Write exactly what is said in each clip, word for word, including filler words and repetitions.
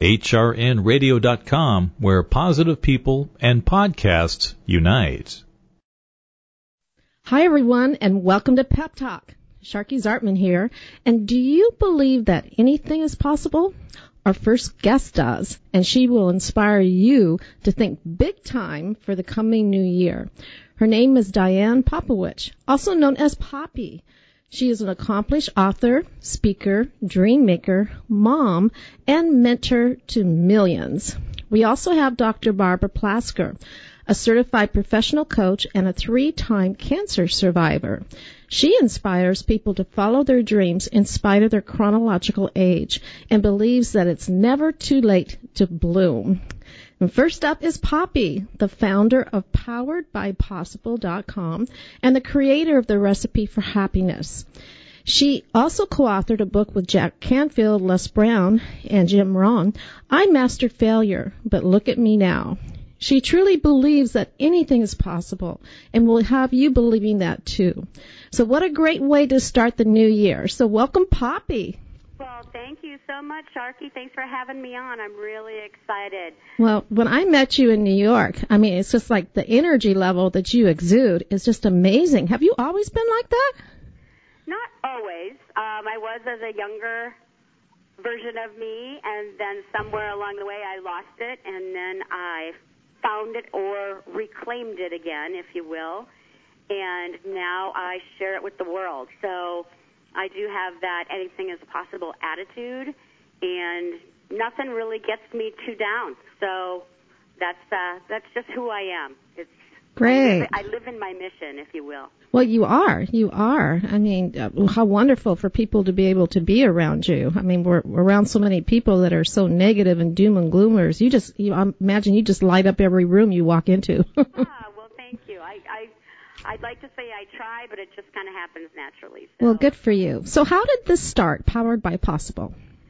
H R N radio dot com, where positive people and podcasts unite. Hi, everyone, and welcome to Pep Talk. Sharky Zartman here. And do you believe that anything is possible? Our first guest does, and she will inspire you to think big time for the coming new year. Her name is Diane Popowich, also known as Poppy. She is an accomplished author, speaker, dream maker, mom, and mentor to millions. We also have Doctor Barbara Plasker, a certified professional coach and a three-time cancer survivor. She inspires people to follow their dreams in spite of their chronological age and believes that it's never too late to bloom. And first up is Poppy, the founder of powered by possible dot com and the creator of the Recipe for Happiness. She also co-authored a book with Jack Canfield, Les Brown, and Jim Rohn, I Mastered Failure, But Look at Me Now. She truly believes that anything is possible and will have you believing that too. So what a great way to start the new year. So welcome, Poppy. Well, thank you so much, Sharky. Thanks for having me on. I'm really excited. Well, when I met you in New York, I mean, it's just like the energy level that you exude is just amazing. Have you always been like that? Not always. Um, I was as a younger version of me, and then somewhere along the way I lost it, and then I found it or reclaimed it again, if you will, and now I share it with the world. So I do have that anything is possible attitude, and nothing really gets me too down. So that's uh, that's just who I am. It's great. I live, I live in my mission, if you will. Well, you are. You are. I mean, uh, how wonderful for people to be able to be around you. I mean, we're, we're around so many people that are so negative and doom and gloomers. You just, you, I imagine you just light up every room you walk into. ah, well, thank you. I, I I'd like to say I try, but it just kind of happens naturally. So. Well, good for you. So how did this start, Powered by Possible?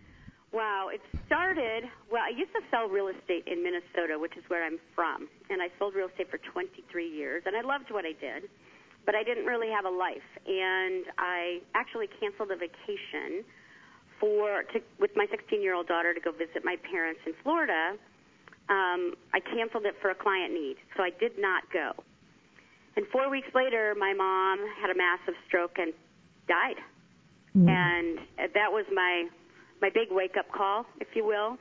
Wow, it started, well, I used to sell real estate in Minnesota, which is where I'm from, and I sold real estate for twenty-three years, and I loved what I did, but I didn't really have a life, and I actually canceled a vacation for to, with my sixteen-year-old daughter to go visit my parents in Florida. Um, I canceled it for a client need, so I did not go. And four weeks later, my mom had a massive stroke and died. Mm. And that was my my big wake-up call, if you will.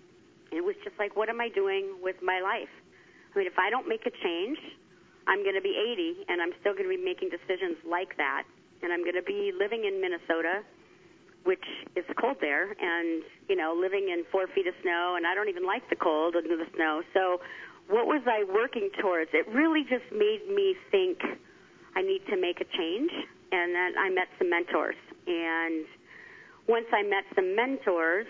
It was just like, what am I doing with my life? I mean, if I don't make a change, I'm going to be eighty, and I'm still going to be making decisions like that. And I'm going to be living in Minnesota, which is cold there, and, you know, living in four feet of snow, and I don't even like the cold and the snow. So what was I working towards? It really just made me think I need to make a change, and then I met some mentors. And once I met some mentors,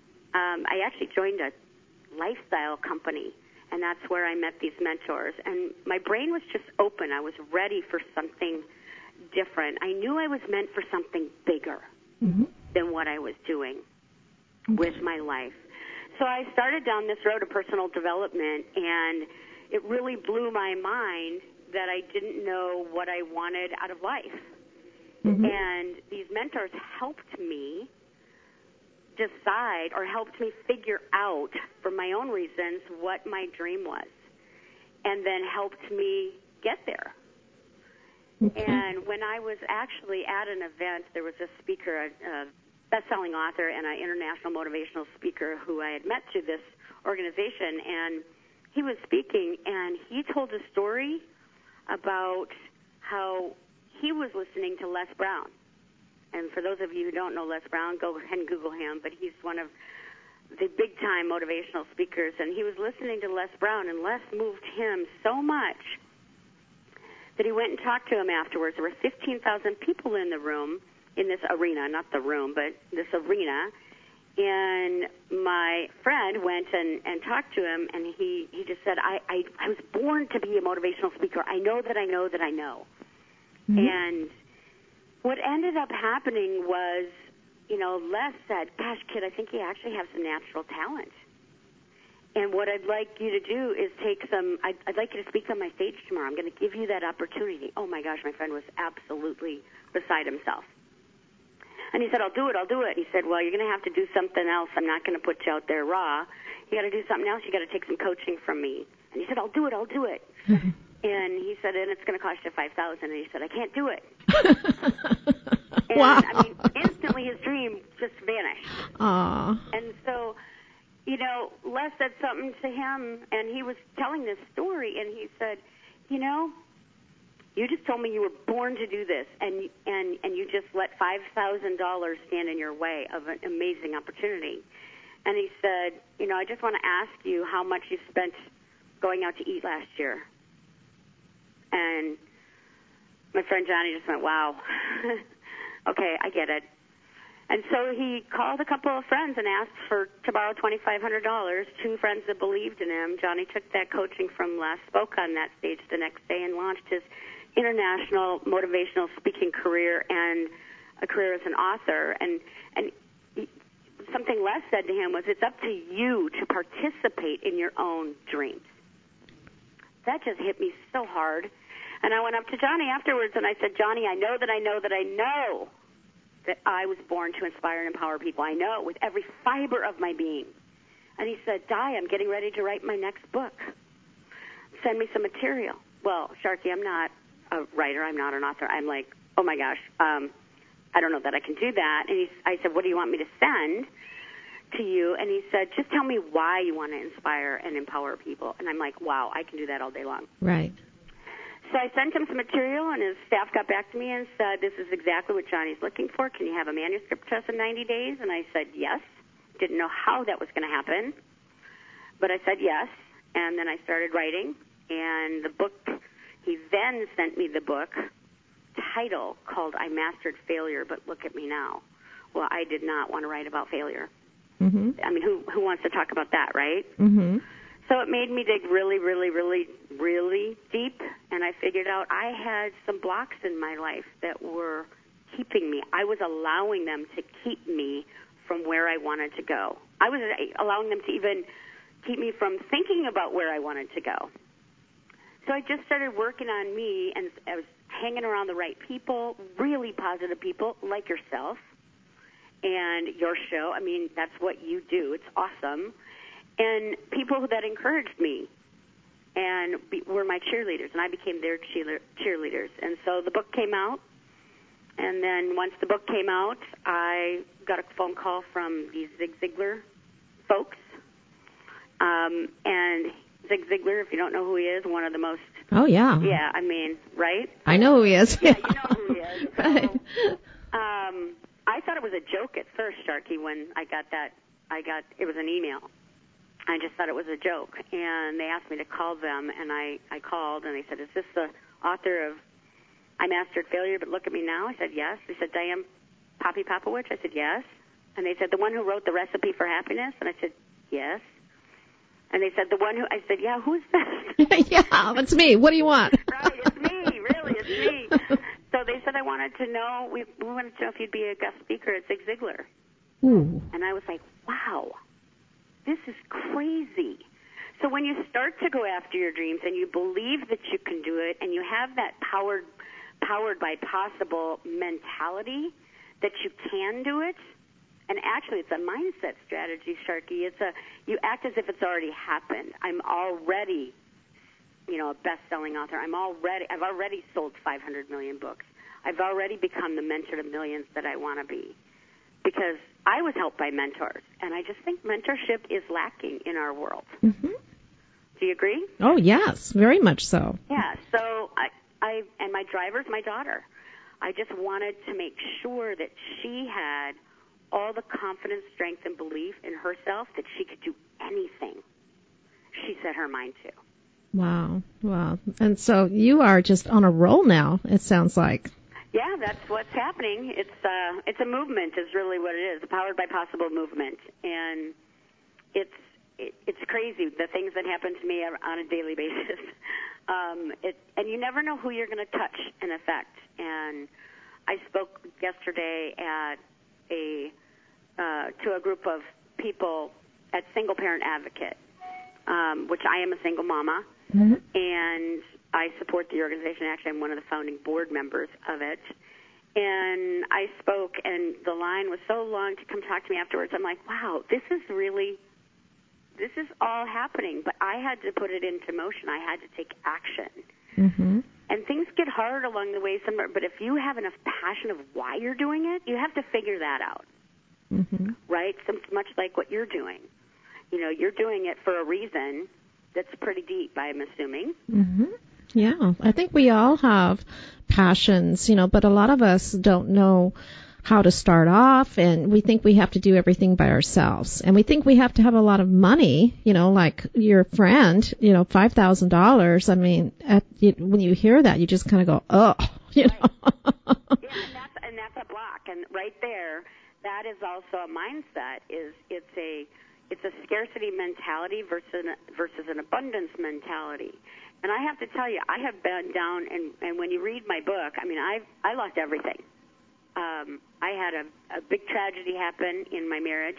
um, I actually joined a lifestyle company, and that's where I met these mentors. And my brain was just open. I was ready for something different. I knew I was meant for something bigger mm-hmm. than what I was doing okay. with my life. So I started down this road of personal development, and it really blew my mind that I didn't know what I wanted out of life. Mm-hmm. And these mentors helped me decide or helped me figure out, for my own reasons, what my dream was, and then helped me get there. Okay. And when I was actually at an event, there was a speaker, a, a best-selling author and an international motivational speaker who I had met through this organization, and he was speaking, and he told a story about how he was listening to Les Brown. And for those of you who don't know Les Brown, go ahead and Google him, but he's one of the big-time motivational speakers, and he was listening to Les Brown, and Les moved him so much that he went and talked to him afterwards. There were fifteen thousand people in the room, in this arena, not the room, but this arena, and my friend went and, and talked to him, and he, he just said, I, I, I was born to be a motivational speaker. I know that I know that I know. Mm-hmm. And what ended up happening was, you know, Les said, gosh, kid, I think you actually have some natural talent. And what I'd like you to do is take some, I'd, I'd like you to speak on my stage tomorrow. I'm going to give you that opportunity. Oh, my gosh, my friend was absolutely beside himself. And he said, I'll do it, I'll do it. He said, well, you're going to have to do something else. I'm not going to put you out there raw. You got to do something else. You got to take some coaching from me. And he said, I'll do it, I'll do it. And he said, and it's going to cost you five thousand dollars. And he said, I can't do it. And, wow. I mean, instantly his dream just vanished. Aww. And so, you know, Les said something to him, and he was telling this story, and he said, you know, you just told me you were born to do this, and and and you just let five thousand dollars stand in your way of an amazing opportunity. And he said, you know, I just want to ask you how much you spent going out to eat last year. And my friend Johnny just went, wow, okay, I get it. And so he called a couple of friends and asked for to borrow twenty-five hundred dollars, two friends that believed in him. Johnny took that coaching from Les, spoke on that stage the next day, and launched his international motivational speaking career and a career as an author. And and he, something Les said to him was, it's up to you to participate in your own dreams. That just hit me so hard. And I went up to Johnny afterwards and I said, Johnny, I know that I know that I know that I was born to inspire and empower people. I know with every fiber of my being. And he said, Di, I'm getting ready to write my next book. Send me some material. Well, Sharky, I'm not a writer. I'm not an author. I'm like, oh, my gosh, um, I don't know that I can do that. And he, I said, what do you want me to send to you? And he said, just tell me why you want to inspire and empower people. And I'm like, wow, I can do that all day long. Right. So I sent him some material, and his staff got back to me and said, this is exactly what Johnny's looking for. Can you have a manuscript to us in ninety days? And I said, yes. Didn't know how that was going to happen, but I said yes. And then I started writing, and the book, he then sent me the book title called I Mastered Failure, But Look at Me Now. Well, I did not want to write about failure. Mm-hmm. I mean, who who wants to talk about that, right? Mm-hmm. So it made me dig really, really, really, really deep, and I figured out I had some blocks in my life that were keeping me. I was allowing them to keep me from where I wanted to go. I was allowing them to even keep me from thinking about where I wanted to go. So I just started working on me, and I was hanging around the right people, really positive people like yourself and your show. I mean, that's what you do. It's awesome. And people that encouraged me and be, were my cheerleaders, and I became their cheerle- cheerleaders. And so the book came out, and then once the book came out, I got a phone call from these Zig Ziglar folks. Um, and Zig Ziglar, if you don't know who he is, one of the most... Oh, yeah. Yeah, I mean, right? I know who he is. Yeah, you know who he is. So, Right. um, I thought it was a joke at first, Sharky, when I got that. I got, it was an email. I just thought it was a joke, and they asked me to call them, and I, I called, and they said, is this the author of I Mastered Failure, But Look at Me Now? I said, yes. They said, Diane Poppy Popowich? I said, yes. And they said, the one who wrote The Recipe for Happiness? And I said, yes. And they said, the one who, I said, yeah, who's that? Yeah, it's me. What do you want? Right, it's me, really, it's me. So they said I wanted to know, we, we wanted to know if you'd be a guest speaker at Zig Ziglar. Ooh. And I was like, wow. This is crazy. So when you start to go after your dreams and you believe that you can do it and you have that powered powered by possible mentality that you can do it, and actually it's a mindset strategy, Sharky. It's a you act as if it's already happened. I'm already, you know, a best-selling author. I'm already I've already sold five hundred million books. I've already become the mentor to millions that I want to be. Because I was helped by mentors, and I just think mentorship is lacking in our world. Mm-hmm. Do you agree? Oh, yes, very much so. Yeah, so I, I, and my driver's my daughter. I just wanted to make sure that she had all the confidence, strength, and belief in herself that she could do anything she set her mind to. Wow, wow. And so you are just on a roll now, it sounds like. Yeah, that's what's happening. It's uh, it's a movement, is really what it is, a powered by possible movement, and it's it, it's crazy the things that happen to me on a daily basis. um, it and you never know who you're going to touch and affect. And I spoke yesterday at a uh, to a group of people at Single Parent Advocate, um, which I am a single mama, Mm-hmm. and I support the organization. Actually, I'm one of the founding board members of it. And I spoke, and the line was so long to come talk to me afterwards. I'm like, wow, this is really, this is all happening. But I had to put it into motion. I had to take action. Mm-hmm. And things get hard along the way somewhere, but if you have enough passion of why you're doing it, you have to figure that out, Mm-hmm. right? So much like what you're doing. You know, you're doing it for a reason that's pretty deep, I'm assuming. Mm-hmm. Yeah, I think we all have passions, you know, but a lot of us don't know how to start off, and we think we have to do everything by ourselves. And we think we have to have a lot of money, you know, like your friend, you know, five thousand dollars. I mean, at, you, when you hear that, you just kind of go, oh, you right. know. Yeah, and that's, and that's a block. And right there, that is also a mindset. Is it's a it's a scarcity mentality versus versus an abundance mentality. And I have to tell you, I have been down, and, and when you read my book, I mean, I I lost everything. Um, I had a, a big tragedy happen in my marriage,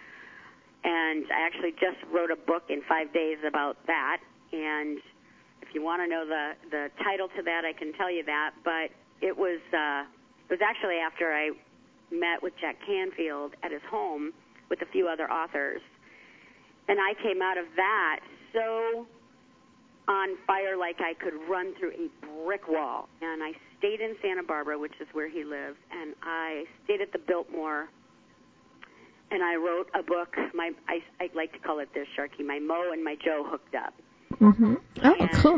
and I actually just wrote a book in five days about that. And if you want to know the, the title to that, I can tell you that. But it was uh, it was actually after I met with Jack Canfield at his home with a few other authors, and I came out of that so on fire like I could run through a brick wall. And I stayed in Santa Barbara, which is where he lives, and I stayed at the Biltmore, and I wrote a book. My I, I like to call it this, Sharky, my Mo and my Joe hooked up. Mm-hmm. Oh, and, cool.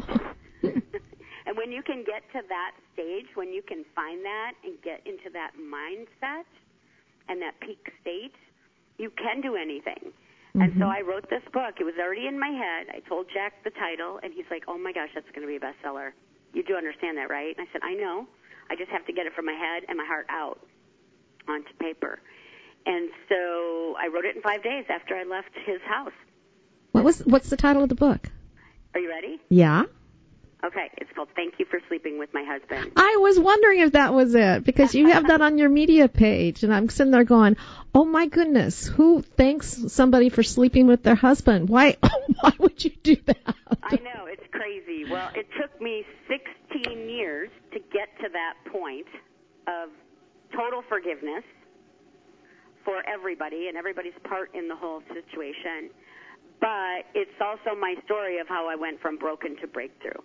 And when you can get to that stage, when you can find that and get into that mindset and that peak state, you can do anything. And Mm-hmm. so I wrote this book. It was already in my head. I told Jack the title, and he's like, oh, my gosh, that's going to be a bestseller. You do understand that, right? And I said, I know. I just have to get it from my head and my heart out onto paper. And so I wrote it in five days after I left his house. What was what's the title of the book? Are you ready? Yeah. Okay. It's called Thank You for Sleeping with My Husband. I was wondering if that was it, because you have that on your media page, and I'm sitting there going, oh my goodness, who thanks somebody for sleeping with their husband? Why why would you do that? I know, it's crazy. Well, it took me sixteen years to get to that point of total forgiveness for everybody and everybody's part in the whole situation. But it's also my story of how I went from broken to breakthrough,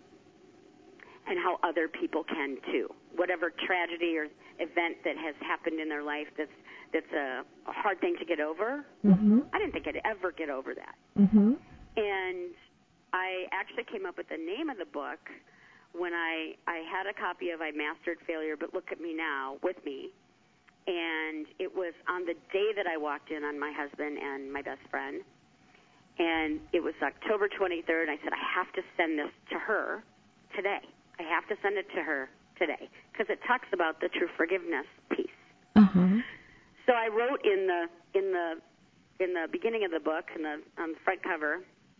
and how other people can too. Whatever tragedy or event that has happened in their life that's that's a, a hard thing to get over, Mm-hmm. I didn't think I'd ever get over that. Mm-hmm. And I actually came up with the name of the book when I, I had a copy of I Mastered Failure, But Look at Me Now with me. And it was on the day that I walked in on my husband and my best friend. And it was October twenty-third. I said, I have to send this to her today. I have to send it to her today because it talks about the true forgiveness piece. Uh-huh. So I wrote in the in the in the beginning of the book, in the on the front cover,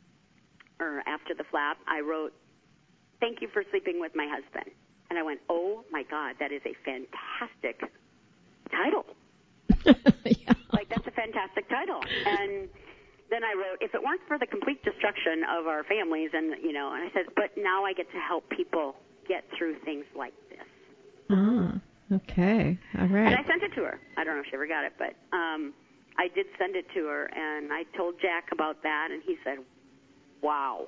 or after the flap, I wrote, "Thank you for sleeping with my husband." And I went, "Oh my God, that is a fantastic title!" Yeah. Like, that's a fantastic title. And then I wrote, "If it weren't for the complete destruction of our families," and you know, and I said, "But now I get to help people get through things like this." Ah, okay. All right. And I sent it to her. I don't know if she ever got it, but um, I did send it to her, and I told Jack about that, and he said, "Wow."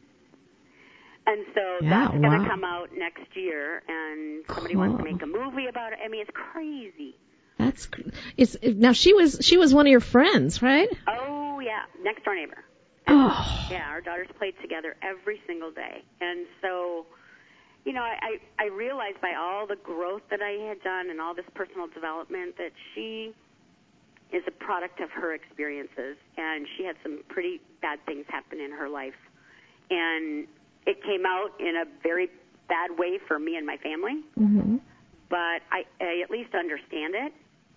And so Yeah, that's going to wow. come out next year, and somebody Cool. wants to make a movie about it. I mean, it's crazy. That's cr- it's now she was she was one of your friends, right? Oh, yeah, next door neighbor. Oh. Yeah, our daughters played together every single day. And so, you know, I, I, I realized by all the growth that I had done and all this personal development that she is a product of her experiences, and she had some pretty bad things happen in her life. And it came out in a very bad way for me and my family, Mm-hmm. but I, I at least understand it.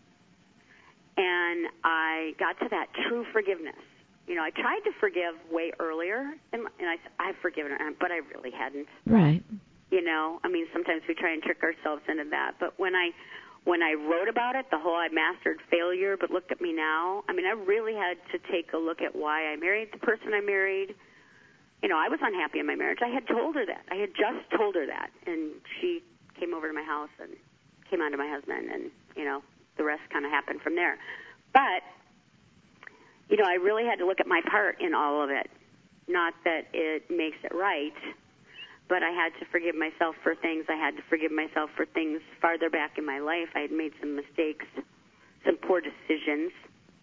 And I got to that true forgiveness. You know, I tried to forgive way earlier, and, and I, I've forgiven her, but I really hadn't. Right. You know, I mean, sometimes we try and trick ourselves into that. But when I when I wrote about it, the whole I mastered failure, but look at me now, I mean, I really had to take a look at why I married the person I married. You know, I was unhappy in my marriage. I had told her that. I had just told her that. And she came over to my house and came on to my husband, and, you know, the rest kind of happened from there. But, you know, I really had to look at my part in all of it. Not that it makes it right, but I had to forgive myself for things. I had to forgive myself for things farther back in my life. I had made some mistakes, some poor decisions.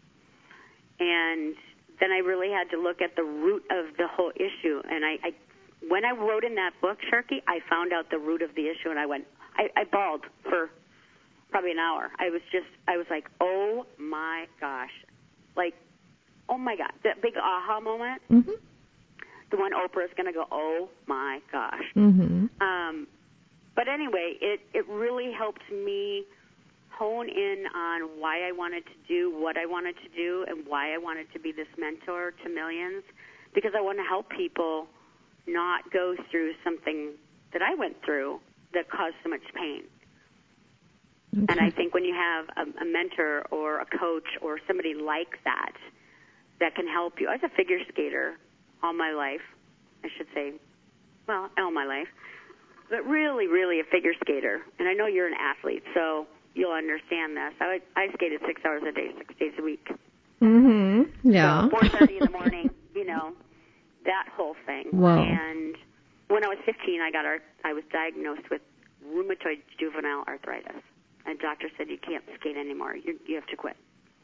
And then I really had to look at the root of the whole issue. And I, I when I wrote in that book, Sharky, I found out the root of the issue, and I went, I, I bawled for probably an hour. I was just, I was like, oh, my gosh. Like, oh, my God. That big aha moment. Mm-hmm. The one Oprah is going to go, oh, my gosh. Mm-hmm. Um, but anyway, it, it really helped me hone in on why I wanted to do what I wanted to do and why I wanted to be this mentor to millions, because I want to help people not go through something that I went through that caused so much pain. Okay. And I think when you have a, a mentor or a coach or somebody like that that can help you, as a figure skater all my life, I should say, well, all my life, but really, really a figure skater. And I know you're an athlete, so you'll understand this. I, I skated six hours a day, six days a week. Mm-hmm. Yeah. So four thirty in the morning, you know, that whole thing. Whoa. And when I was fifteen, I got art, I was diagnosed with rheumatoid juvenile arthritis. And the doctor said, you can't skate anymore. You, you have to quit.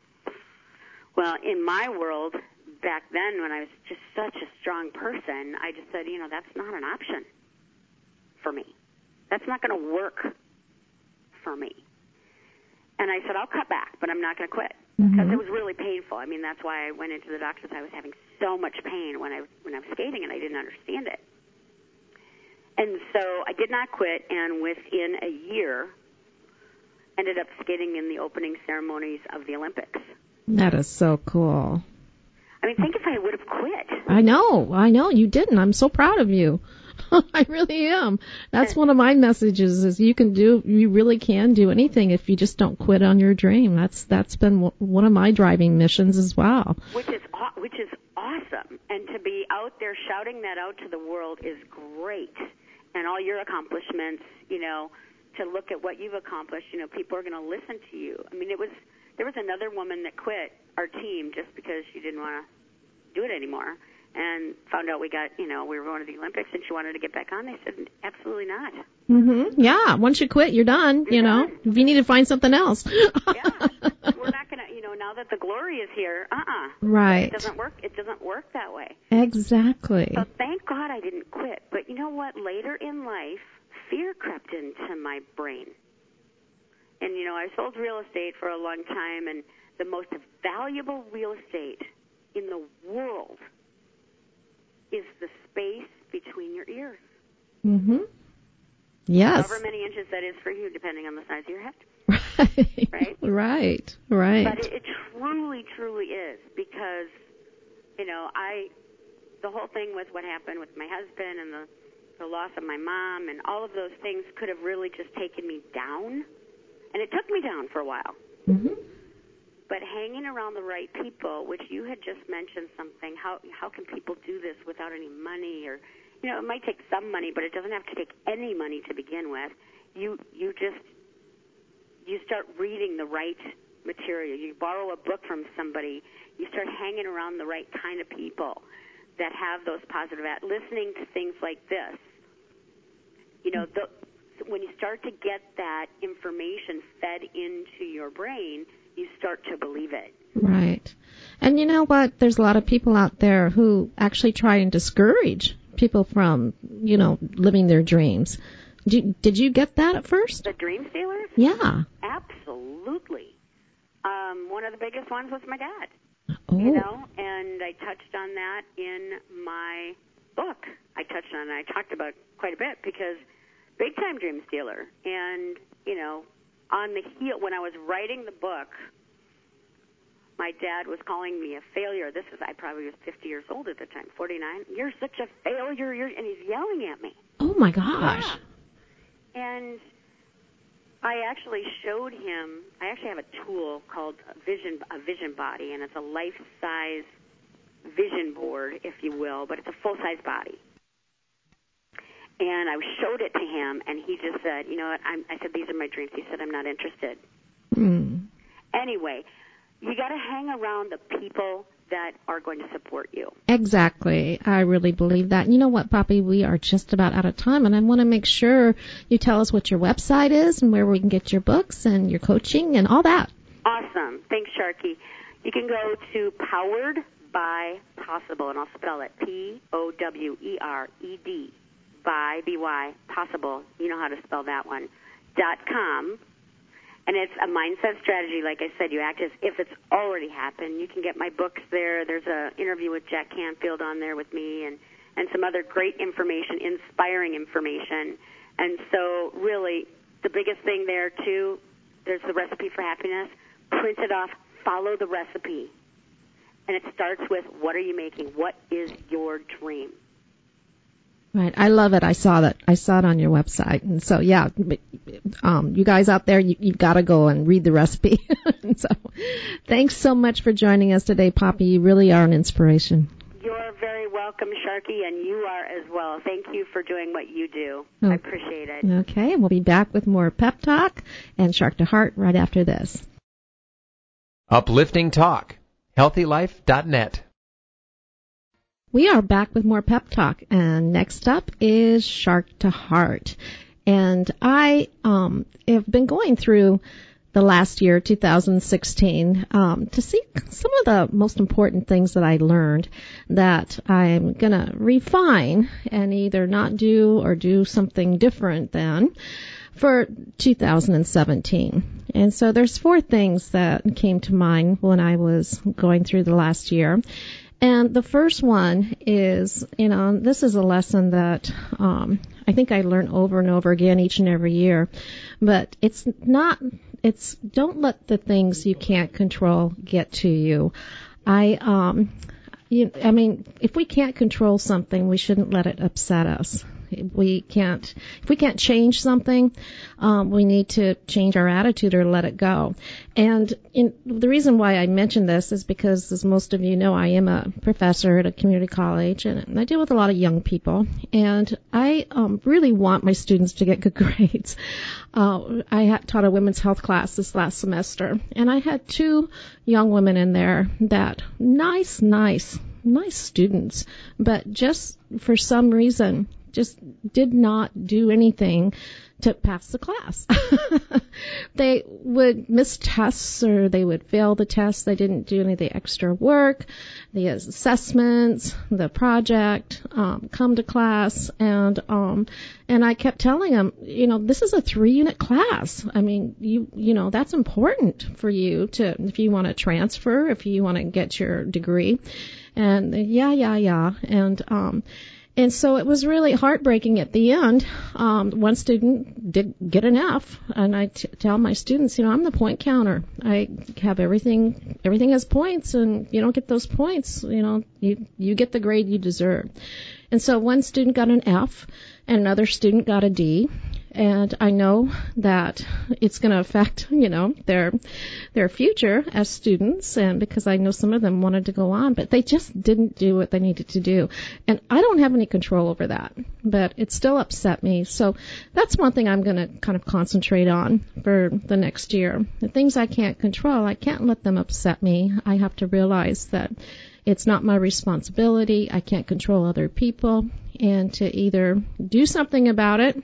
Well, in my world, back then when I was just such a strong person, I just said, you know, that's not an option for me. That's not going to work for me. And I said, I'll cut back, but I'm not going to quit. Because mm-hmm. it was really painful. I mean, that's why I went into the doctors. I was having so much pain when I, when I was skating, and I didn't understand it. And so I did not quit, and within a year, ended up skating in the opening ceremonies of the Olympics. That is so cool. I mean, think if I would have quit. I know, I know. You didn't. I'm so proud of you. I really am. That's one of my messages is you can do, you really can do anything if you just don't quit on your dream. That's, that's been one of my driving missions as well. Which is, which is awesome. And to be out there shouting that out to the world is great. And all your accomplishments, you know, to look at what you've accomplished, you know, people are going to listen to you. I mean, it was, there was another woman that quit our team just because she didn't want to do it anymore. And found out we got, you know, we were going to the Olympics, and she wanted to get back on. They said, absolutely not. Mm-hmm. Yeah, once you quit, you're done, you're you know. Done. If you need to find something else. Yeah, we're not going to, you know, now that the glory is here, uh-uh. Right. It doesn't work, it doesn't work that way. Exactly. So thank God I didn't quit. But you know what? Later in life, fear crept into my brain. And, you know, I sold real estate for a long time, and the most valuable real estate in the world is the space between your ears. Mm-hmm. Yes. However many inches that is for you, depending on the size of your head. Right. Right? Right. Right. But it, it truly, truly is, because, you know, I, the whole thing with what happened with my husband and the, the loss of my mom and all of those things could have really just taken me down. And it took me down for a while. Mm-hmm. But hanging around the right people, which you had just mentioned something, how how can people do this without any money? Or, you know, it might take some money, but it doesn't have to take any money to begin with. You you just, you start reading the right material. You borrow a book from somebody. You start hanging around the right kind of people that have those positive, at listening to things like this. You know, the, when you start to get that information fed into your brain, you start to believe it. Right. And you know what? There's a lot of people out there who actually try and discourage people from, you know, living their dreams. Did you, did you get that at first? The dream stealers? Yeah. Absolutely. Um, one of the biggest ones was my dad. Oh. You know, and I touched on that in my book. I touched on it. I talked about it quite a bit because big-time dream stealer. And, you know, on the heel, when I was writing the book, my dad was calling me a failure. This is, I probably was fifty years old at the time, forty-nine. You're such a failure. You're, and he's yelling at me. Oh, my gosh. Yeah. And I actually showed him, I actually have a tool called a vision, a vision body, and it's a life-size vision board, if you will, but it's a full-size body. And I showed it to him, and he just said, you know what, I'm, I said, these are my dreams. He said, I'm not interested. Mm. Anyway, you got to hang around the people that are going to support you. Exactly. I really believe that. And you know what, Poppy? We are just about out of time, and I want to make sure you tell us what your website is and where we can get your books and your coaching and all that. Awesome. Thanks, Sharky. You can go to Powered by Possible, and I'll spell it P O W E R E D, by, B Y, Possible. You know how to spell that one, dot com. And it's a mindset strategy. Like I said, you act as if it's already happened. You can get my books there. There's an interview with Jack Canfield on there with me and, and some other great information, inspiring information. And so really the biggest thing there, too, there's the recipe for happiness. Print it off. Follow the recipe. And it starts with, what are you making? What is your dream? Right. I love it. I saw that. I saw it on your website. And so, yeah, um, you guys out there, you, you've got to go and read the recipe. So thanks so much for joining us today, Poppy. You really are an inspiration. You're very welcome, Sharky, and you are as well. Thank you for doing what you do. Oh. I appreciate it. Okay. And we'll be back with more Pep Talk and Shark to Heart right after this. Uplifting Talk. healthy life dot net. We are back with more Pep Talk, and next up is Shark to Heart. And I um, have been going through the last year, two thousand sixteen, um, to see some of the most important things that I learned that I'm going to refine and either not do or do something different than for two thousand seventeen. And so there's four things that came to mind when I was going through the last year. And the first one is, you know, this is a lesson that um, I think I learn over and over again each and every year. But it's not, it's don't let the things you can't control get to you. I, um, you, I mean, if we can't control something, we shouldn't let it upset us. We can't, if we can't change something, um, we need to change our attitude or let it go. And in, the reason why I mention this is because, as most of you know, I am a professor at a community college, and I deal with a lot of young people. And I um, really want my students to get good grades. Uh, I had taught a women's health class this last semester, and I had two young women in there that nice, nice, nice students, but just for some reason, just did not do anything to pass the class. They would miss tests or they would fail the tests. They didn't do any of the extra work, the assessments, the project, um, come to class. And, um, and I kept telling them, you know, this is a three unit class. I mean, you, you know, that's important for you to, if you want to transfer, if you want to get your degree. And yeah, yeah, yeah. And, um, And so it was really heartbreaking at the end. Um, one student did get an F, and I t- tell my students, you know, I'm the point counter. I have everything, everything has points, and you don't get those points, you know, you, you get the grade you deserve. And so one student got an F, and another student got a D. And I know that it's going to affect, you know, their their future as students, and because I know some of them wanted to go on, but they just didn't do what they needed to do. And I don't have any control over that, but it still upset me. So that's one thing I'm going to kind of concentrate on for the next year. The things I can't control, I can't let them upset me. I have to realize that it's not my responsibility. I can't control other people, and to either do something about it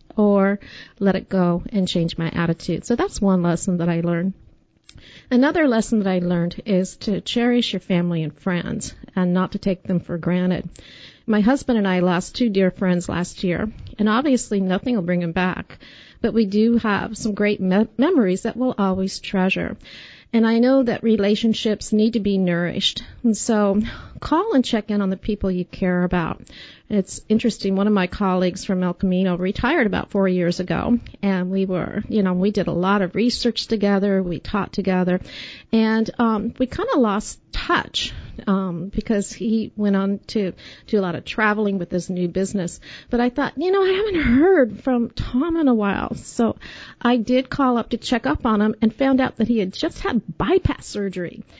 or let it go and change my attitude. So that's one lesson that I learned. Another lesson that I learned is to cherish your family and friends and not to take them for granted. My husband and I lost two dear friends last year, and obviously nothing will bring them back, but we do have some great me- memories that we'll always treasure. And I know that relationships need to be nourished. And so call and check in on the people you care about. It's interesting. One of my colleagues from El Camino retired about four years ago. And we were, you know, we did a lot of research together. We taught together. And um, we kind of lost touch um, because he went on to do a lot of traveling with his new business. But I thought, you know, I haven't heard from Tom in a while. So I did call up to check up on him and found out that he had just had bypass surgery.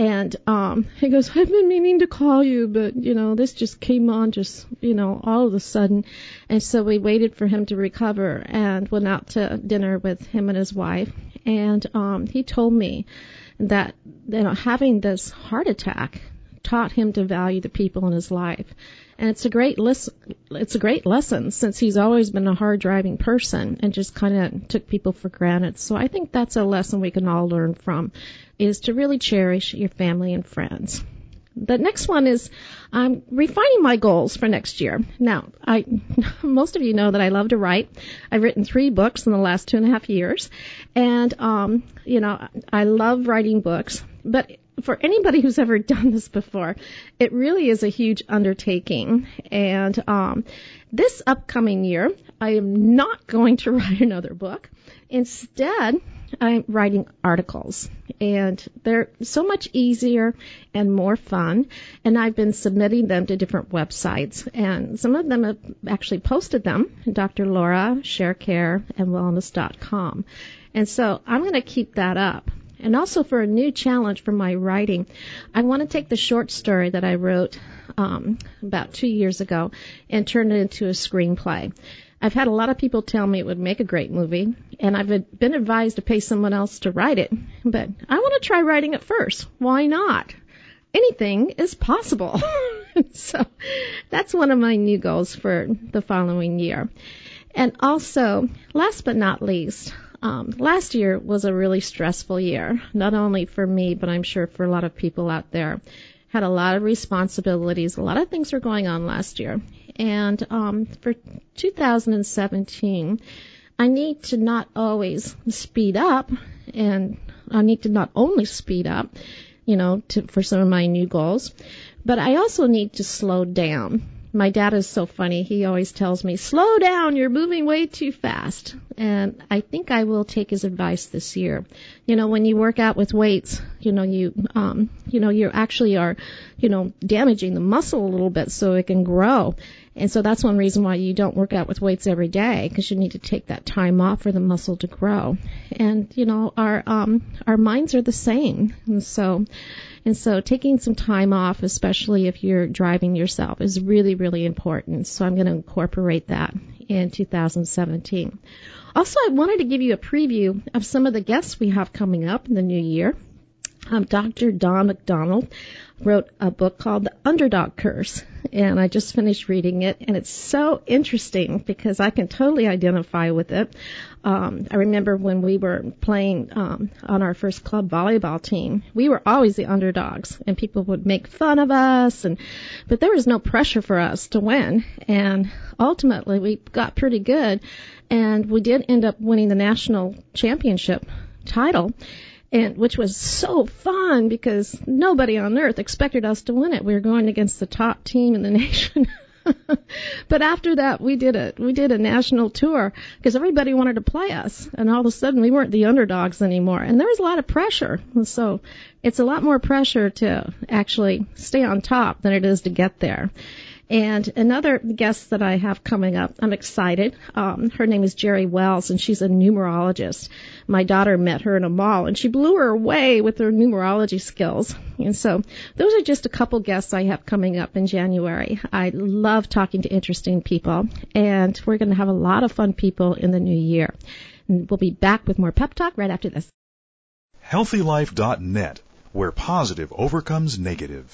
And um, he goes, I've been meaning to call you, but, you know, this just came on just, you know, all of a sudden. And so we waited for him to recover and went out to dinner with him and his wife. And um, he told me that, you know, having this heart attack taught him to value the people in his life. And it's a great listen, it's a great lesson since he's always been a hard driving person and just kind of took people for granted. So I think that's a lesson we can all learn from, is to really cherish your family and friends. The next one is I'm refining my goals for next year. Now, I most of you know that I love to write. I've written three books in the last two and a half years, and um, you know, I love writing books. But for anybody who's ever done this before, it really is a huge undertaking. And um, this upcoming year, I am not going to write another book. Instead, I'm writing articles, and they're so much easier and more fun, and I've been submitting them to different websites, and some of them have actually posted them, Doctor Laura, ShareCare, and Wellness dot com. And so I'm going to keep that up. And also for a new challenge for my writing, I want to take the short story that I wrote um, about two years ago and turn it into a screenplay. I've had a lot of people tell me it would make a great movie, and I've been advised to pay someone else to write it. But I want to try writing it first. Why not? Anything is possible. So that's one of my new goals for the following year. And also, last but not least, Um, last year was a really stressful year, not only for me, but I'm sure for a lot of people out there. Had a lot of responsibilities. A lot of things were going on last year. And um, for two thousand seventeen, I need to not always speed up, and I need to not only speed up, you know, to, for some of my new goals, but I also need to slow down. My dad is so funny. He always tells me, slow down, you're moving way too fast. And I think I will take his advice this year. You know, when you work out with weights, you know, you, um, you know, you actually are, you know, damaging the muscle a little bit so it can grow. And so that's one reason why you don't work out with weights every day, because you need to take that time off for the muscle to grow. And, you know, our, um, our minds are the same. And so, And so taking some time off, especially if you're driving yourself, is really, really important. So I'm going to incorporate that in two thousand seventeen. Also, I wanted to give you a preview of some of the guests we have coming up in the new year. Um, Doctor Don McDonald wrote a book called The Underdog Curse, and I just finished reading it, and it's so interesting because I can totally identify with it. Um, I remember when we were playing um, on our first club volleyball team, we were always the underdogs, and people would make fun of us, and but there was no pressure for us to win, and ultimately we got pretty good, and we did end up winning the national championship title. And which was so fun because nobody on earth expected us to win it. We were going against the top team in the nation. But after that, we did a we did a national tour because everybody wanted to play us, and all of a sudden we weren't the underdogs anymore. And there was a lot of pressure, and so it's a lot more pressure to actually stay on top than it is to get there. And another guest that I have coming up, I'm excited. Um, her name is Jerry Wells, and she's a numerologist. My daughter met her in a mall, and she blew her away with her numerology skills. And so those are just a couple guests I have coming up in January. I love talking to interesting people, and we're going to have a lot of fun people in the new year. And we'll be back with more Pep Talk right after this. healthy life dot net, where positive overcomes negative.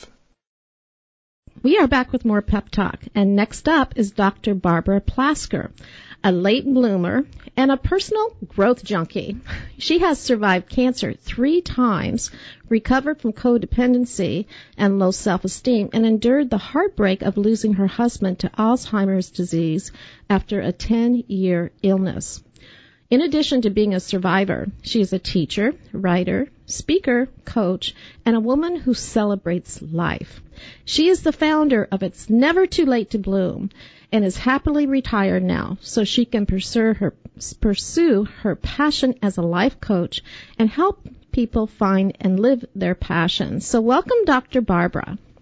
We are back with more Pep Talk, and next up is Doctor Barbara Plasker, a late bloomer and a personal growth junkie. She has survived cancer three times, recovered from codependency and low self-esteem, and endured the heartbreak of losing her husband to Alzheimer's disease after a ten-year illness. In addition to being a survivor, she is a teacher, writer, speaker, coach, and a woman who celebrates life. She is the founder of It's Never Too Late to Bloom and is happily retired now so she can pursue her, pursue her passion as a life coach and help people find and live their passion. So welcome, Doctor Barbara.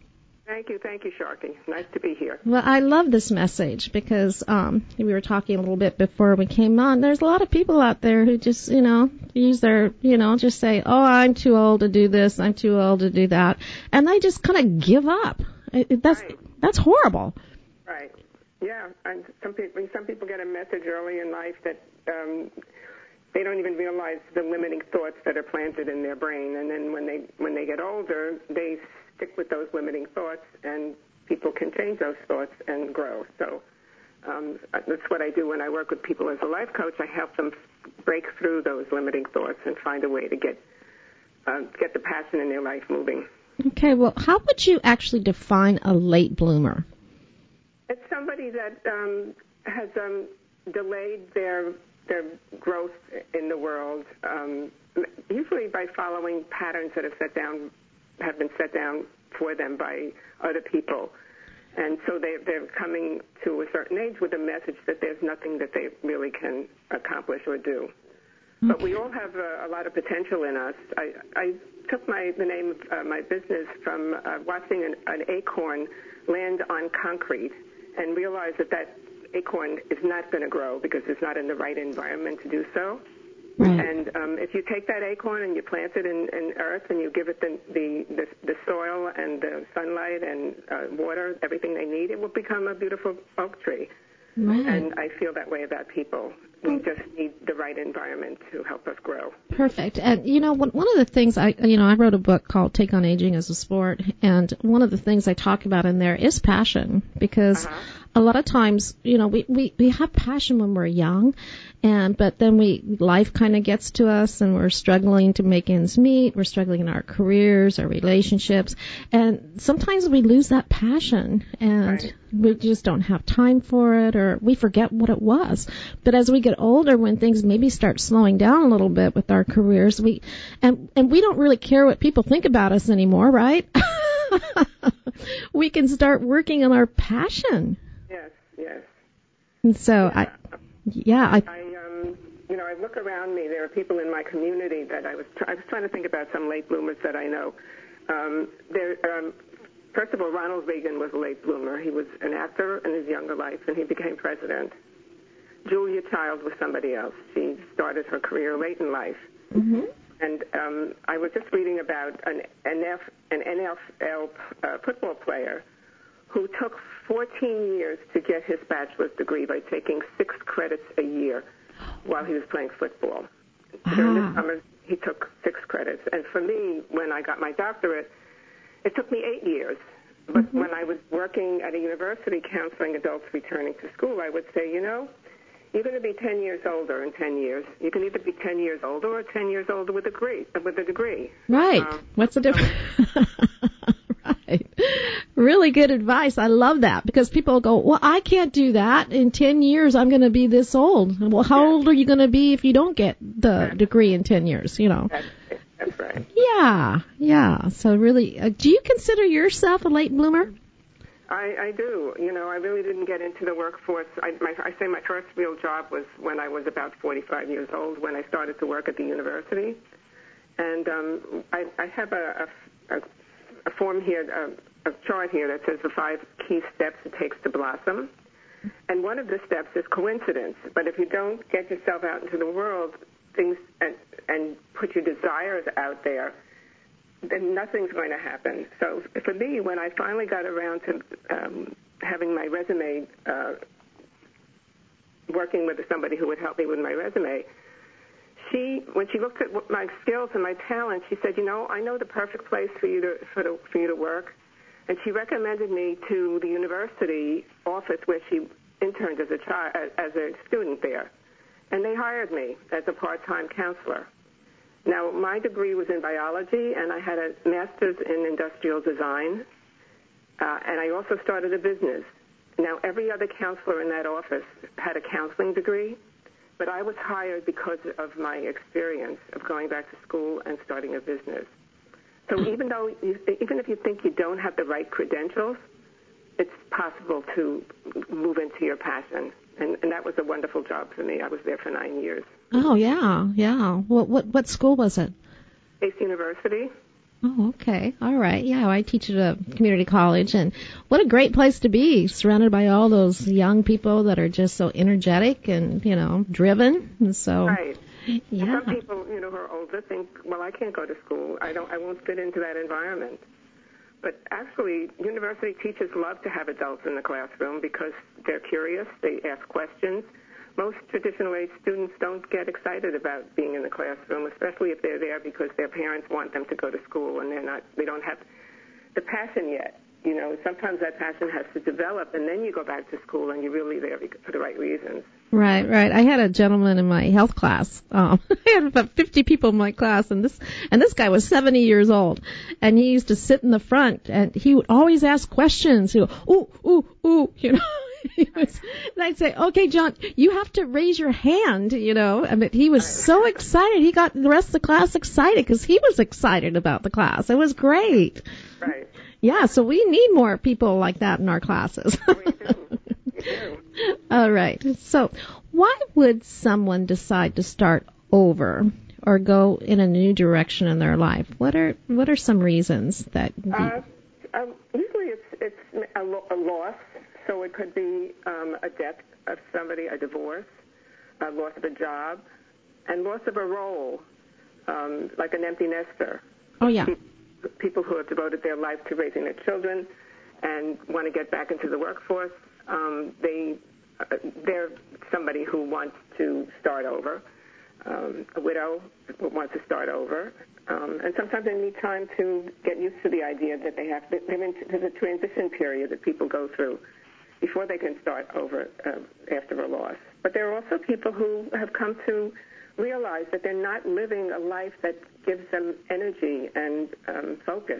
Thank you, thank you, Sharky. Nice to be here. Well, I love this message because um, we were talking a little bit before we came on. There's a lot of people out there who just, you know, use their, you know, just say, oh, I'm too old to do this, I'm too old to do that, and they just kind of give up. It, it, that's right. that's horrible. Right. Yeah, and some people, some people get a message early in life that um, they don't even realize the limiting thoughts that are planted in their brain, and then when they when they get older, they stick with those limiting thoughts, and people can change those thoughts and grow. So um, that's what I do when I work with people as a life coach. I help them break through those limiting thoughts and find a way to get uh, get the passion in their life moving. Okay, well, how would you actually define a late bloomer? It's somebody that um, has um, delayed their their growth in the world, um, usually by following patterns that have set down have been set down for them by other people. And so they, they're coming to a certain age with a message that there's nothing that they really can accomplish or do. Okay. But we all have a, a lot of potential in us. I, I took my the name of uh, my business from uh, watching an, an acorn land on concrete and realized that that acorn is not going to grow because it's not in the right environment to do so. Right. And um, if you take that acorn and you plant it in, in earth and you give it the, the, the, the soil and the sunlight and uh, water, everything they need, it will become a beautiful oak tree. Right. And I feel that way about people. We just need the right environment to help us grow. Perfect. And, you know, one, one of the things, I, you know, I wrote a book called Take on Aging as a Sport, and one of the things I talk about in there is passion, because uh-huh. a lot of times, you know, we, we, we have passion when we're young, and but then we life kind of gets to us, and we're struggling to make ends meet. We're struggling in our careers, our relationships, and sometimes we lose that passion, and right. we just don't have time for it, or we forget what it was. But as we get older, when things maybe start slowing down a little bit with our careers, we and and we don't really care what people think about us anymore, right? We can start working on our passion. Yes, yes. And so yeah. I, yeah, I. I um, you know, I look around me. There are people in my community that I was tr- I was trying to think about some late bloomers that I know. Um, there. Um, First of all, Ronald Reagan was a late bloomer. He was an actor in his younger life, and he became president. Julia Child was somebody else. She started her career late in life. Mm-hmm. And um, I was just reading about an, an, F, an N F L uh, football player who took fourteen years to get his bachelor's degree by taking six credits a year while he was playing football. Ah. During the summer, he took six credits. And for me, when I got my doctorate, it took me eight years. But mm-hmm. when I was working at a university counseling adults returning to school, I would say, you know, you're going to be ten years older in ten years. You can either be ten years older or ten years older with a degree. With a degree. Right. Um, What's the difference? Right. Really good advice. I love that, because people go, well, I can't do that. In ten years, I'm going to be this old. Well, how yeah. old are you going to be if you don't get the degree in ten years, you know? That's, that's right. Yeah, yeah. So really, uh, do you consider yourself a late bloomer? I, I do. You know, I really didn't get into the workforce. I, my, I say my first real job was when I was about forty-five years old, when I started to work at the university. And um, I, I have a, a, a form here, a, a chart here that says the five key steps it takes to blossom. And one of the steps is coincidence. But if you don't get yourself out into the world, things and, and put your desires out there, then nothing's going to happen. So for me, when I finally got around to um, having my resume, uh, working with somebody who would help me with my resume, she, when she looked at my skills and my talents, she said, you know, I know the perfect place for you to for, the, for you to work. And she recommended me to the university office where she interned as a child, as a student there. And they hired me as a part-time counselor. Now, my degree was in biology, and I had a master's in industrial design, uh, and I also started a business. Now, every other counselor in that office had a counseling degree, but I was hired because of my experience of going back to school and starting a business. So even though, you, even if you think you don't have the right credentials, it's possible to move into your passion. And, and that was a wonderful job for me. I was there for nine years. Oh, yeah, yeah. What what what school was it? Pace University. Oh, okay. All right. Yeah, I teach at a community college, and what a great place to be, surrounded by all those young people that are just so energetic and, you know, driven. And so, Right. yeah. Some people, you know, who are older think, well, I can't go to school. I don't. I won't fit into that environment. But actually, university teachers love to have adults in the classroom because they're curious. They ask questions. Most traditional age students don't get excited about being in the classroom, especially if they're there because their parents want them to go to school and they're not. They don't have the passion yet. You know, sometimes that passion has to develop, and then you go back to school and you're really there for the right reasons. Right, right. I had a gentleman in my health class. Um, I had about fifty people in my class, and this and this guy was seventy years old, and he used to sit in the front, and he would always ask questions. He would, ooh, ooh, ooh, you know. He was, and I'd say, okay, John, you have to raise your hand, you know. I mean, he was so excited. He got the rest of the class excited because he was excited about the class. It was great. Right. Yeah, so we need more people like that in our classes. We do. We do. All right. So why would someone decide to start over or go in a new direction in their life? What are what are some reasons that? Uh, um, usually it's it's a, lo- a loss. So it could be um, a death of somebody, a divorce, a loss of a job, and loss of a role, um, like an empty nester. Oh, yeah. People who have devoted their life to raising their children and want to get back into the workforce, um, they, uh, they're somebody who wants to start over. Um, a widow wants to start over. Um, and sometimes they need time to get used to the idea that they have to, they're in, there's a transition period that people go through before they can start over uh, after a loss. But there are also people who have come to realize that they're not living a life that gives them energy and um, focus.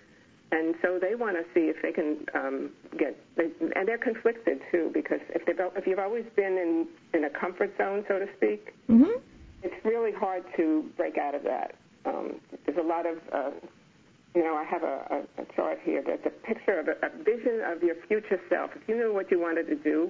And so they want to see if they can um, get, and they're conflicted too, because if, they've, if you've always been in, in a comfort zone, so to speak, Mm-hmm. it's really hard to break out of that. Um, there's a lot of, uh, you know, I have a, a, a chart here that's a picture of a, a vision of your future self. If you knew what you wanted to do,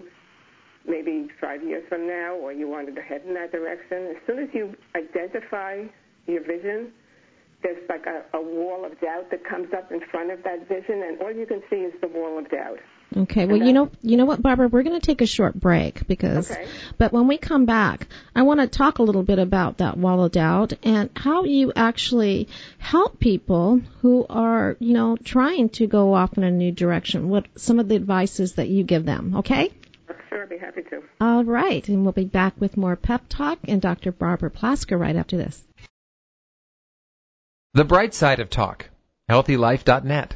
maybe five years from now, or you wanted to head in that direction, as soon as you identify your vision, there's like a, a wall of doubt that comes up in front of that vision, and all you can see is the wall of doubt. Okay, well, you know, you know what, Barbara, we're going to take a short break because, Okay. but when we come back, I want to talk a little bit about that wall of doubt and how you actually help people who are, you know, trying to go off in a new direction. What some of the advices that you give them, okay? Sure, I'd be happy to. All right, and we'll be back with more Pep Talk and Doctor Barbara Plasker right after this. The Bright Side of Talk, healthy life dot net.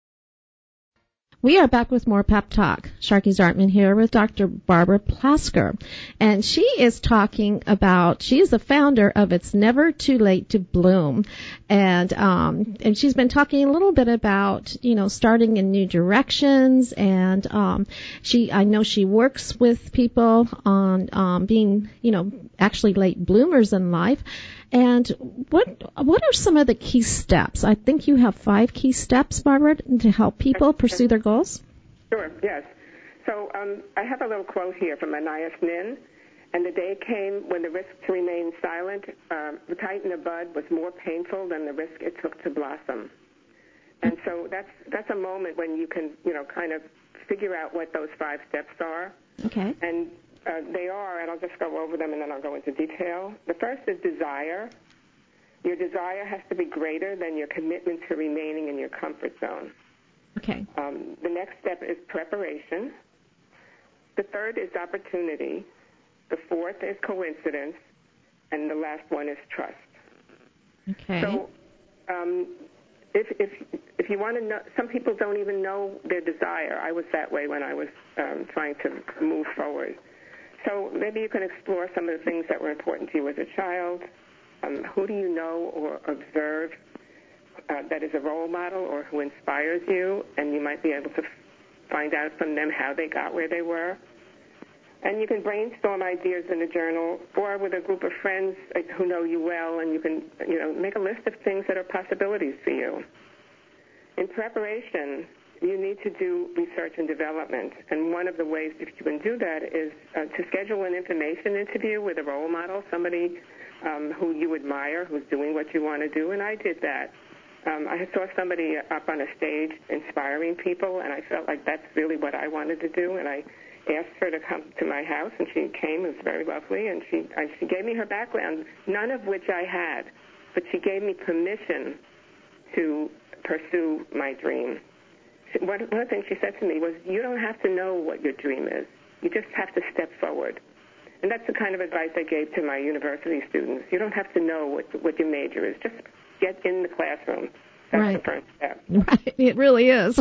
We are back with more Pep Talk. Sharky Zartman here with Doctor Barbara Plasker. And she is talking about, she is the founder of It's Never Too Late to Bloom. And, um, and she's been talking a little bit about, you know, starting in new directions. And, um, she, I know she works with people on, um, being, you know, actually late bloomers in life. And what what are some of the key steps? I think you have five key steps, Barbara, to help people pursue their goals. Sure, yes. So um, I have a little quote here from Anais Nin. And the day came when the risk to remain silent, uh, to tighten a bud, was more painful than the risk it took to blossom. And so that's that's a moment when you can, you know, kind of figure out what those five steps are. Okay. And Uh, they are, and I'll just go over them and then I'll go into detail. The first is desire. Your desire has to be greater than your commitment to remaining in your comfort zone. Okay. Um, the next step is preparation. The third is opportunity. The fourth is coincidence. And the last one is trust. Okay. So um, if, if, if you want to know, some people don't even know their desire. I was that way when I was um, trying to move forward. So maybe you can explore some of the things that were important to you as a child. Um, who do you know or observe uh, that is a role model or who inspires you? And you might be able to f- find out from them how they got where they were. And you can brainstorm ideas in a journal or with a group of friends who know you well, and you can, you know, make a list of things that are possibilities for you. In preparation, you need to do research and development, and one of the ways that you can do that is uh, to schedule an information interview with a role model, somebody um, who you admire, who's doing what you want to do, and I did that. Um, I saw somebody up on a stage inspiring people, and I felt like that's really what I wanted to do. And I asked her to come to my house, and she came. It was very lovely, and she I, she gave me her background, none of which I had, but she gave me permission to pursue my dream. She, one, one of the things she said to me was, "You don't have to know what your dream is. You just have to step forward." And that's the kind of advice I gave to my university students. You don't have to know what what your major is. Just get in the classroom. That's right. the first step. Right. It really is.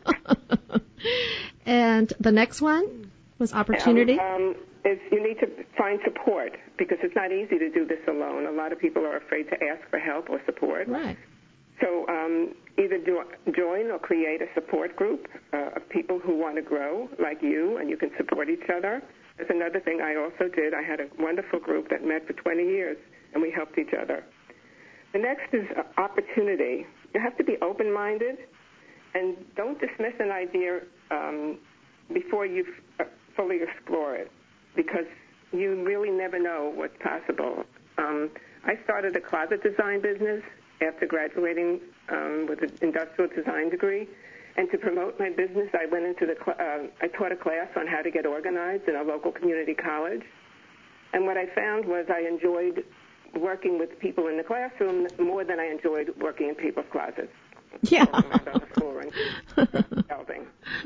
And the next one was opportunity. Um, um, is you need to find support, because it's not easy to do this alone. A lot of people are afraid to ask for help or support. Right. So um, either do, join or create a support group uh, of people who want to grow like you, and you can support each other. That's another thing I also did. I had a wonderful group that met for twenty years, and we helped each other. The next is uh, opportunity. You have to be open-minded, and don't dismiss an idea um, before you f- fully explore it, because you really never know what's possible. Um, I started a closet design business after graduating um, with an industrial design degree. And to promote my business, I went into the, cl- uh, I taught a class on how to get organized in a local community college. And what I found was I enjoyed working with people in the classroom more than I enjoyed working in people's closets. Yeah. Rolling around on the floor and building.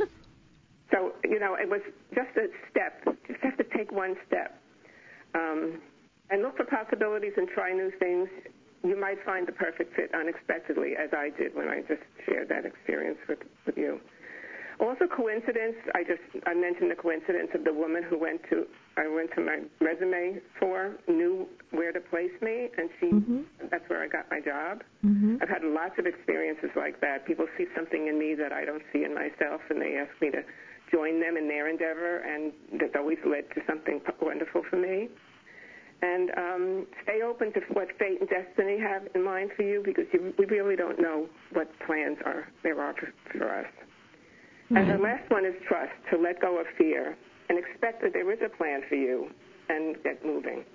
So, you know, it was just a step. Just have to take one step. Um, and look for possibilities and try new things. You might find the perfect fit unexpectedly, as I did when I just shared that experience with, with you. Also, coincidence. I just I mentioned the coincidence of the woman who went to I went to my resume for, knew where to place me, and she mm-hmm. that's where I got my job. Mm-hmm. I've had lots of experiences like that. People see something in me that I don't see in myself, and they ask me to join them in their endeavor, and that's always led to something wonderful for me. And um, stay open to what fate and destiny have in mind for you, because you, we really don't know what plans are there are for, for us. Mm-hmm. And the last one is trust, to let go of fear and expect that there is a plan for you and get moving.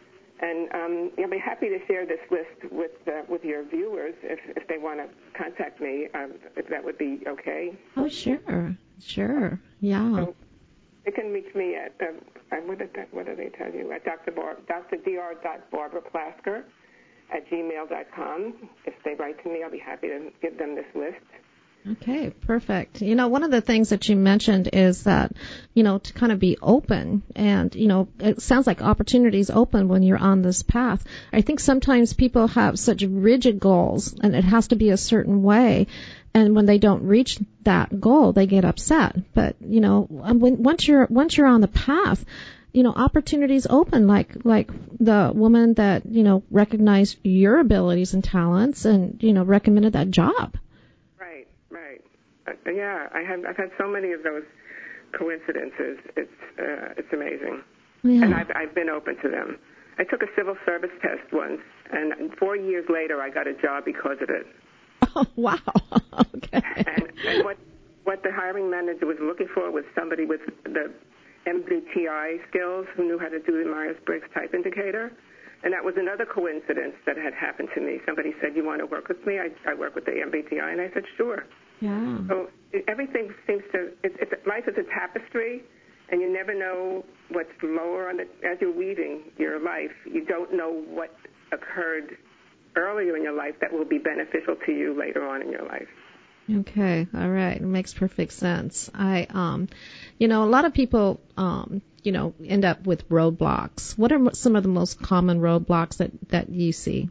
And um, I'll be happy to share this list with uh, with your viewers if, if they want to contact me, um, if that would be okay. Oh, sure. Sure. Yeah. So, they can reach me at, uh, what, did that, what did they tell you, at Doctor Bar, dr dot barbara plasker at gmail dot com. If they write to me, I'll be happy to give them this list. Okay, perfect. You know, one of the things that you mentioned is that, you know, to kind of be open, and, you know, it sounds like opportunities open when you're on this path. I think sometimes people have such rigid goals, and it has to be a certain way. And when they don't reach that goal, they get upset. But, you know, when, once you're once you're on the path, you know, opportunities open, like like the woman that, you know, recognized your abilities and talents and, you know, recommended that job. Right, right. Uh, yeah, I have I've had so many of those coincidences. It's uh, it's amazing, Yeah. and I've I've been open to them. I took a civil service test once, and four years later, I got a job because of it. Oh, wow. Okay. And, and what what the hiring manager was looking for was somebody with the M B T I skills who knew how to do the Myers-Briggs type indicator. And that was another coincidence that had happened to me. Somebody said, "You want to work with me?" I, I work with the M B T I, and I said, "Sure." Yeah. So it, everything seems to, it, it, life is a tapestry, and you never know what's lower on the, as you're weaving your life, you don't know what occurred earlier in your life that will be beneficial to you later on in your life. Okay, all right, it makes perfect sense. I, um, you know, a lot of people, um, you know, end up with roadblocks. What are some of the most common roadblocks that, that you see?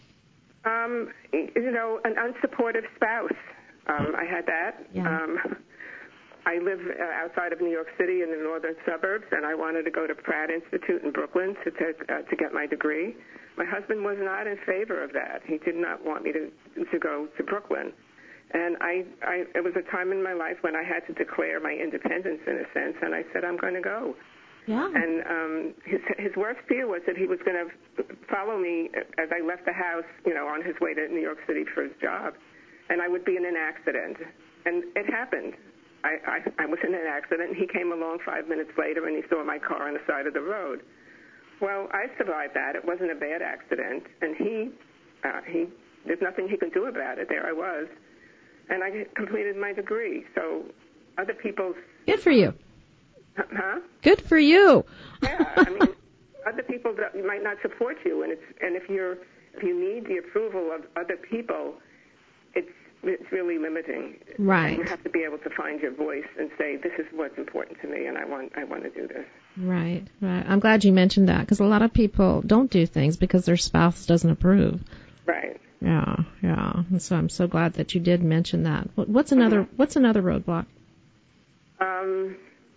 Um, you know, an unsupportive spouse. Um, I had that. Yeah. Um, I live uh, outside of New York City in the northern suburbs, and I wanted to go to Pratt Institute in Brooklyn to take, uh, to get my degree. My husband was not in favor of that. He did not want me to to go to Brooklyn. And I, I, it was a time in my life when I had to declare my independence, in a sense, and I said, I'm going to go. Yeah. And um, his, his worst fear was that he was going to follow me as I left the house, you know, on his way to New York City for his job, and I would be in an accident. And it happened. I, I, I was in an accident, and he came along five minutes later, and he saw my car on the side of the road. Well, I survived that. It wasn't a bad accident, and he uh, he there's nothing he can do about it. There I was. And I completed my degree. So other people's... Good for you. Huh? Good for you. Yeah, I mean, other people that might not support you, and it's and if you're if you need the approval of other people, it's it's really limiting. Right. And you have to be able to find your voice and say, this is what's important to me, and I want I want to do this. Right, right. I'm glad you mentioned that, because a lot of people don't do things because their spouse doesn't approve. Right. Yeah, yeah. And so I'm so glad that you did mention that. What's another mm-hmm. What's another roadblock? Um,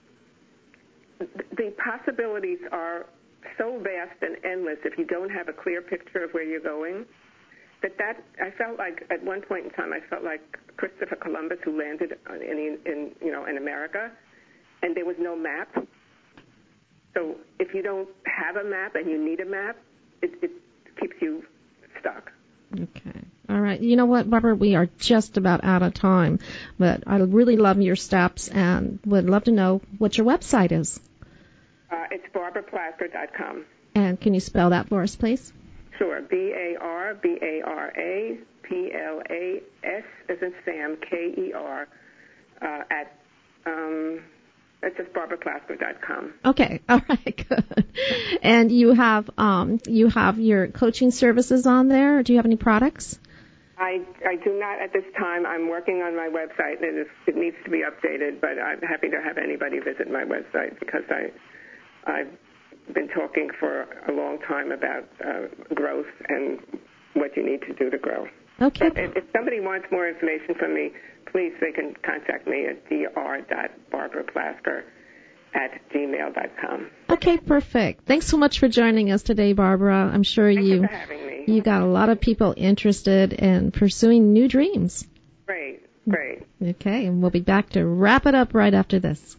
the possibilities are so vast and endless if you don't have a clear picture of where you're going. That that I felt like at one point in time I felt like Christopher Columbus, who landed in, in you know in America, and there was no map. So if you don't have a map and you need a map, it, it keeps you stuck. Okay. All right. You know what, Barbara? We are just about out of time, but I really love your steps and would love to know what your website is. Uh, it's barbara plasker dot com. And can you spell that for us, please? Sure. B A R B A R A P L A S as in Sam, K E R, uh, at, um, it's just barbara plasker dot com. Okay. All right. Good. And you have, um, you have your coaching services on there. Do you have any products? I, I do not at this time. I'm working on my website, and it, is, it needs to be updated, but I'm happy to have anybody visit my website because I, I've been talking for a long time about uh, growth and what you need to do to grow. Okay. But if, if somebody wants more information from me, please, they can contact me at dr dot barbara plasker at gmail dot com. Okay, perfect. Thanks so much for joining us today, Barbara. I'm sure Thank you, you for having me. you got a lot of people interested in pursuing new dreams. Great, great. Okay, and we'll be back to wrap it up right after this.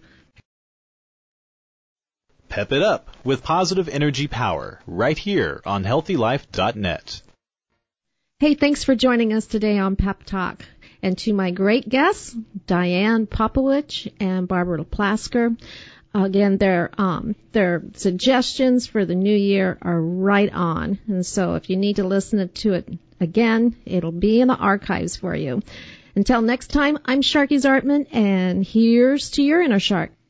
Pep it up with positive energy power right here on healthy life dot net. Hey, thanks for joining us today on Pep Talk. And to my great guests, Diane Popowich and Barbara Plasker. Again, their um, their suggestions for the new year are right on. And so if you need to listen to it again, it'll be in the archives for you. Until next time, I'm Sharky Zartman, and here's to your inner shark.